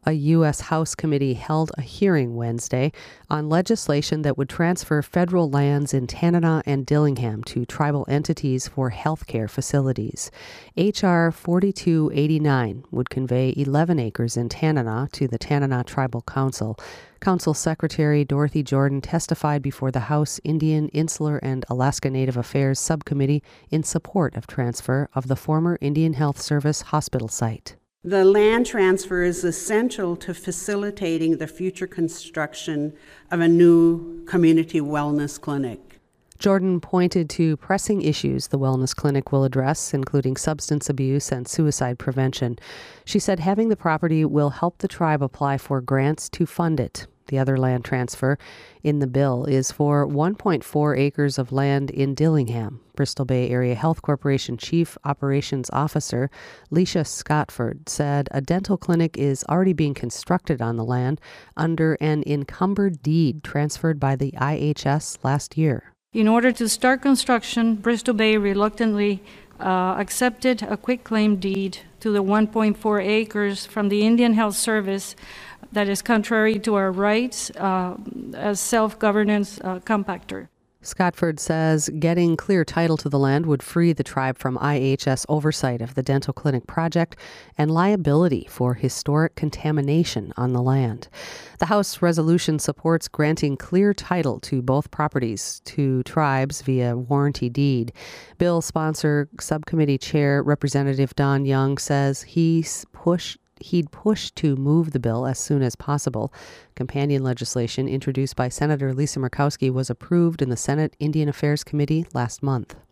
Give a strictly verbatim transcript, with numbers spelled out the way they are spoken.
A U S House committee held a hearing Wednesday on legislation that would transfer federal lands in Tanana and Dillingham to tribal entities for healthcare facilities. H R forty-two eighty-nine would convey eleven acres in Tanana to the Tanana Tribal Council. Council Secretary Dorothy Jordan testified before the House Indian, Insular, and Alaska Native Affairs Subcommittee in support of transfer of the former Indian Health Service hospital site. The land transfer is essential to facilitating the future construction of a new community wellness clinic. Jordan pointed to pressing issues the wellness clinic will address, including substance abuse and suicide prevention. She said having the property will help the tribe apply for grants to fund it. The other land transfer in the bill is for one point four acres of land in Dillingham. Bristol Bay Area Health Corporation Chief Operations Officer Leisha Scottford said a dental clinic is already being constructed on the land under an encumbered deed transferred by the I H S last year. In order to start construction, Bristol Bay reluctantly uh, accepted a quitclaim deed to the one point four acres from the Indian Health Service that is contrary to our rights uh, as self-governance uh, compactor. Scottford says getting clear title to the land would free the tribe from I H S oversight of the dental clinic project and liability for historic contamination on the land. The House resolution supports granting clear title to both properties to tribes via warranty deed. Bill sponsor Subcommittee Chair Representative Don Young says he's pushed He'd push to move the bill as soon as possible. Companion legislation introduced by Senator Lisa Murkowski was approved in the Senate Indian Affairs Committee last month.